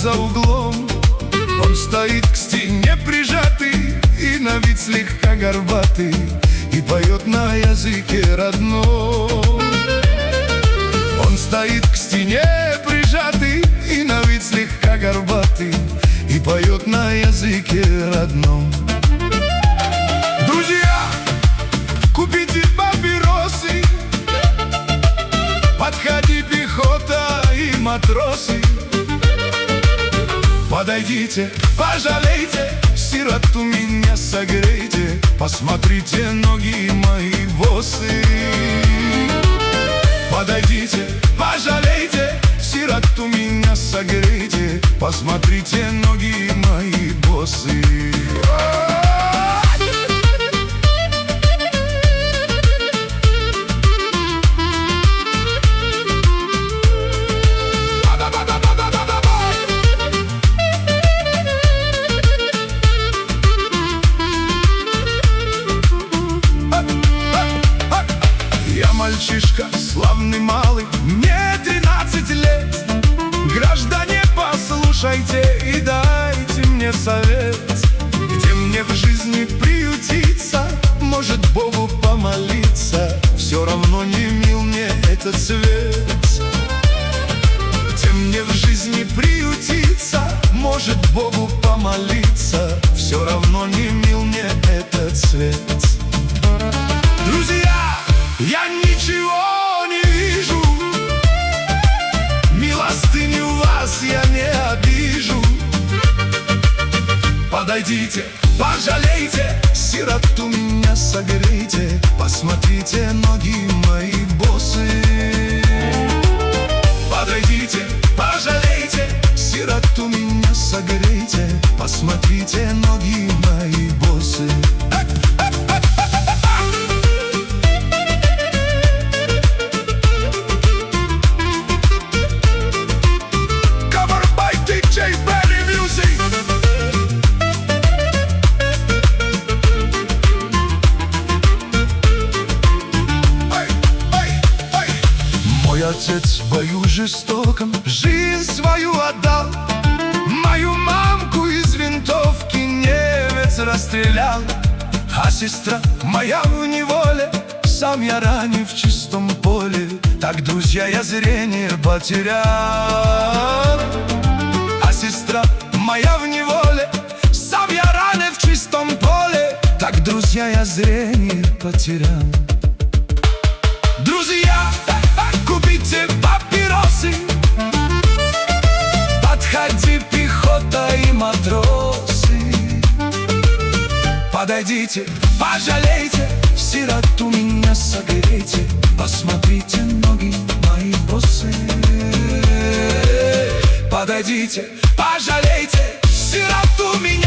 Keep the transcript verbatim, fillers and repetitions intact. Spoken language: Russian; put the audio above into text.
за углом. Он стоит к стене прижатый и на вид слегка горбатый, и поет на языке родном. Он стоит к стене прижатый и на вид слегка горбатый, и поет на языке родном. Друзья, купите папиросы, подходи, пехота и матросы. Подойдите, пожалейте, сироту меня согрейте, посмотрите, ноги мои босы. Подойдите, пожалейте, сироту меня согрейте, посмотрите, ноги мои босы. Мальчишка славный малый, мне тринадцать лет. Граждане, послушайте и дайте мне совет. Где мне в жизни приютиться, может Богу помолиться, все равно не мил мне этот свет. Где мне в жизни приютиться, может Богу помолиться, все равно не мил мне этот свет. Друзья, я ничего не вижу, милостыни у вас я не обижу. Подойдите, пожалейте, сироту меня согрейте, посмотрите, ноги мои босы. Подойдите, пожалейте, сироту меня согрейте, посмотрите, ноги мои босы. Отец в бою жестоком жизнь свою отдал, мою мамку из винтовки немец расстрелял. А сестра моя в неволе, сам я ранен в чистом поле. Так, друзья, я зрение потерял. А сестра моя в неволе, сам я ранен в чистом поле. Так, друзья, я зрение потерял. Друзья, купите папиросы, подходи, пехота и матросы. Подойдите, пожалейте, сироту меня согрейте, посмотрите, ноги мои босы. Подойдите, пожалейте, сироту меня